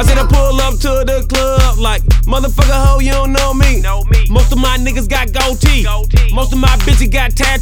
said I pull up to the club like, motherfucker, ho, you don't know me. Most of my niggas got goatee. Most of my bitches got tattoos.